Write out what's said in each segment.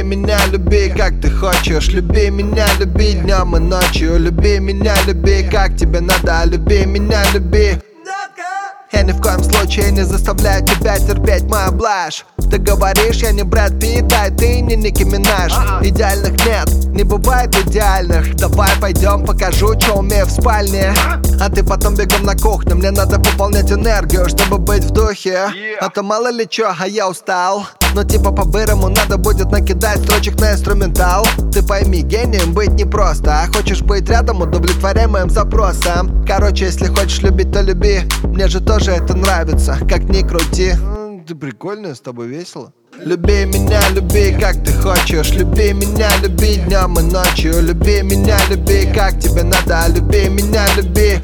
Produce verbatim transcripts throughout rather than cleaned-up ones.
меня, люби, как ты хочешь. Люби меня, люби днем и ночью. Люби меня, люби, как тебе надо. Люби меня, люби. Я ни в коем случае не заставляю тебя терпеть мою блажь. Ты говоришь, я не Брэд Питт, а ты не Ники Минаж. Идеальных нет, не бывает идеальных. Давай пойдем, покажу, что умею в спальне. А ты потом бегом на кухню. Мне надо пополнять энергию, чтобы быть в духе. А то мало ли чё, а я устал. Но типа по-бырому надо будет накидать строчек на инструментал. Ты пойми, гением быть непросто. А хочешь быть рядом, удовлетворяй моим запросам. Короче, если хочешь любить, то люби. Мне же тоже это нравится, как ни крути. Ты прикольная, с тобой весело. Люби меня, люби, как ты хочешь. Люби меня, люби днем и ночью. Люби меня, люби, как тебе надо. Люби меня, люби.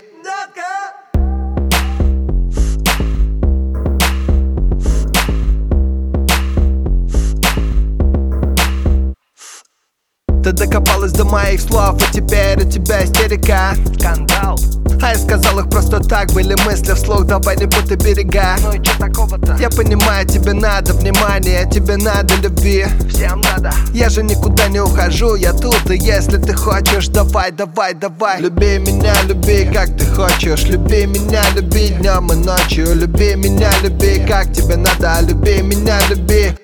Ты докопалась до моих слов, и теперь у тебя истерика. Скандал. А я сказал их просто так, были мысли вслух, давай не путай берега. Ну и чё такого-то? Я понимаю, тебе надо внимание, тебе надо любви. Всем надо. Я же никуда не ухожу, я тут, и если ты хочешь, давай, давай, давай. Люби меня, люби, как ты хочешь. Люби меня, люби днем и ночью. Люби меня, люби, как тебе надо. Люби меня, люби.